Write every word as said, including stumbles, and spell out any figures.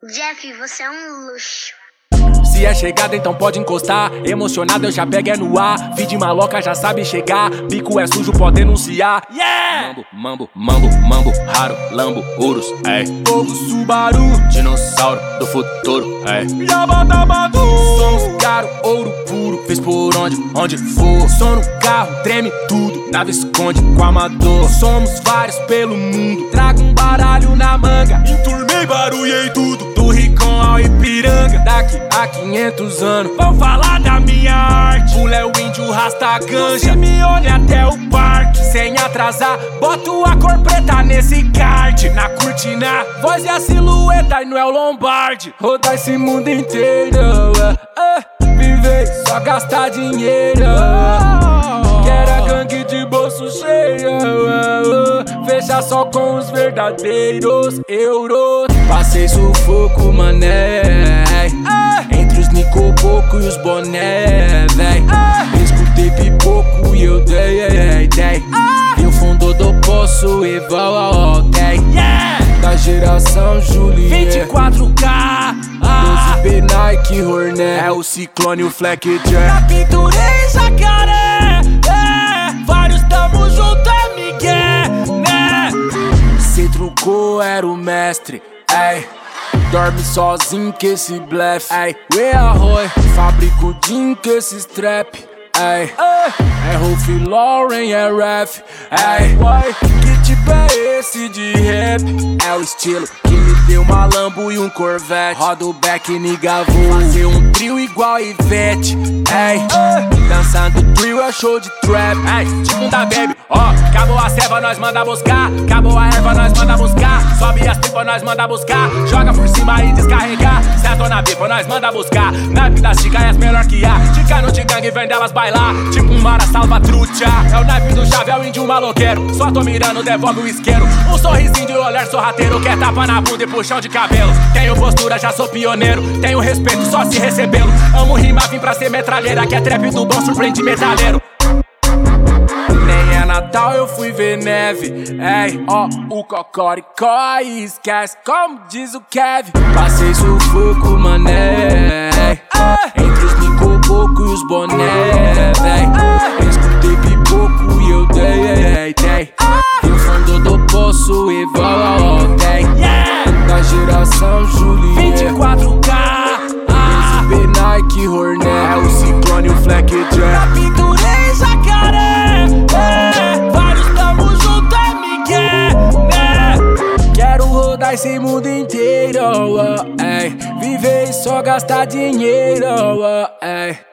Jeff, você é um luxo. Se é chegada, então pode encostar. Emocionado, eu já pego é no ar. Feed maloca, já sabe chegar. Bico é sujo, pode denunciar. Yeah! Mambo, mambo, mambo, mambo, raro, lambo, urus, é. Povo Subaru, dinossauro do futuro, é. Yabadabadu, somos caro, ouro puro. Fez por onde, onde for. Som no carro, treme tudo. Nave esconde com amador. Somos vários pelo mundo. Trago um baralho na manga. Enturmei, barulhei tudo. Do Ricão ao Ipiranga. Daqui a quinhentos anos vão falar da minha arte. O Léo Índio rasta ganja. Simeone até o parque. Sem atrasar, boto a cor preta nesse kart. Na cortina, voz e a silhueta e não é o Lombardi. Rodar esse mundo inteiro, uh, uh, viver, só gastar dinheiro. uh, Quero a gangue de bolso cheio, uh, uh, fecha só com os verdadeiros euros. Passei sufoco, mané, uh, entre os Nicoboco e os boné, véi. uh, Escutei pipoco e eu dei, dei, dei. uh, E o fundo do poço e voltei, yeah! Da geração Juliette, vinte e quatro K, doze B Nike Hornet. É o Ciclone e o Fleck Jack. Na pintura em Jacaré, é, vários tamo junto, é Miguel, né? Cê trucou, era o mestre, ei. Dorme sozinho que esse blefe, ei. Ué, arroz, fabrico jean que esse strap, ei. É Ralph Lauren, é Raf, ei. Que tipo é esse de rap? É o estilo que me deu uma Lambo e um Corvette. Roda o back, nigga, vou fazer um trio igual Ivete, ei. Dançando drill é show de trap, ei. Tipo um da baby, ó. Acabou a ceva, nós manda buscar. Acabou a erva, nós manda buscar. Sobe as pipas, nós manda buscar. Joga por cima e descarregar. Senta na pipa, nós manda buscar. Naipe das chicas é as melhor que há. Chica no gangue vem delas bailar. Tipo um mara salva trucha. É o naipe do chave, é o índio maloqueiro. Só tô mirando, devolve o isqueiro. Um sorrisinho de olhar sorrateiro. Quer tapa na bunda e puxão de cabelo. Tenho postura, já sou pioneiro. Tenho respeito, só se recebê-lo. Amo rimar, vim pra ser metralheira. Que é trap do bom, surpreende metralheiro. Nem é Natal, eu fui ver neve. Ei, ó, o cocoricó e esquece, como diz o Kevin. Passei sufoco, mané, entre os Nicoboco e os boné, véi. Escutei pipoco e eu dei, dei. E o fundo do poço e voltei, da geração Juliette, vinte e quatro K, doze B Nike Hornet. É o Ciclone e o Fleck Jack. Na pintura em Jacaré, é, vários tamo junto, é Miguel, né? Quero rodar esse mundo inteiro, oh, ei. Viver e só gastar dinheiro, oh, ei.